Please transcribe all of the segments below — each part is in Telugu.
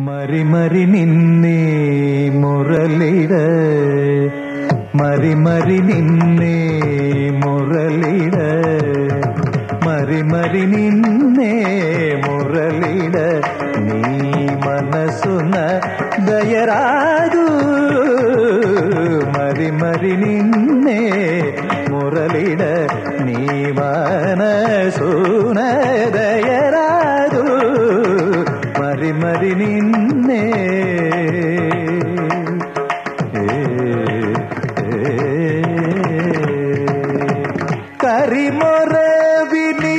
మరి మరి నిన్నే మురళిడ మరి మరి నిన్నే మురళిడ మరి మరి నిన్నే మురళిడ నీ మనసున దయరాదు మరి మరి నిన్నే మురళిడ నీ మనసున దయరాదు మరి మరి నిన్నే కరిమొర విని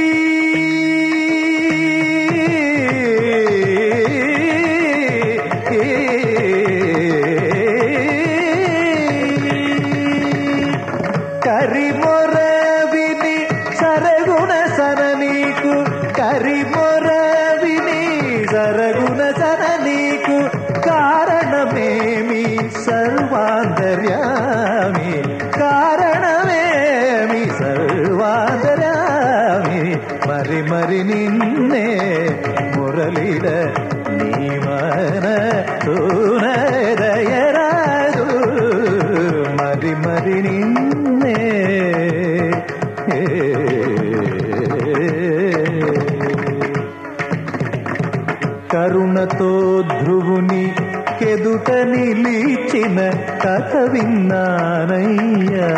కరిమొర విని సరగుణ సర నీకు కరిమొర విని సరగుణ సర నీకు కారణమేమి సర్వాంతర్యామి కారణమేమి సర్వాంతర్యామి మరి మరి నిన్నే మురళిడ నీ మనసున దయరాదు మరి మరి నిన్నే కరుణతో ధ్రువుని కెదుట నిలిచిన కథ విన్నానయ్యా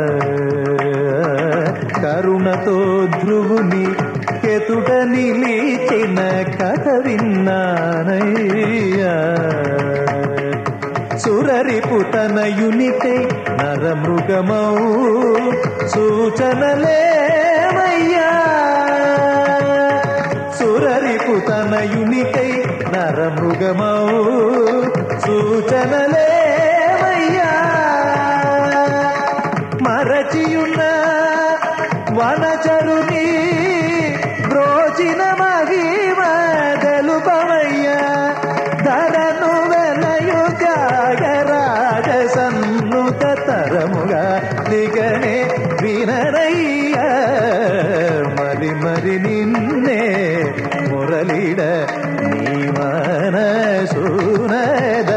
కరుణతో ధ్రువుని కెదుట నిలిచిన కథ విన్నానయ్యా సురరిపుతనయునికై నరమృగమౌ సూచనలేమయ్యా సురరిపుతనయునికై నరమృగమౌ సూచనలేమయ్యా మరచియున్న వనచరుని బ్రోచిన మహిమ తెలుపవయ్యా ధరను వెలయు త్యాగరాజ సన్నుత తరముగా దిగనే వినరయ్యా మరి మరి నిన్నే మురళిడ నీ మనసున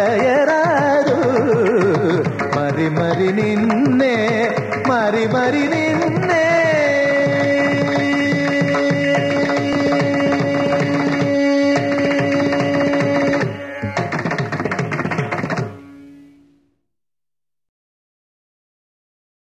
దయరాదు మరి మరి నిన్నే మరి మరి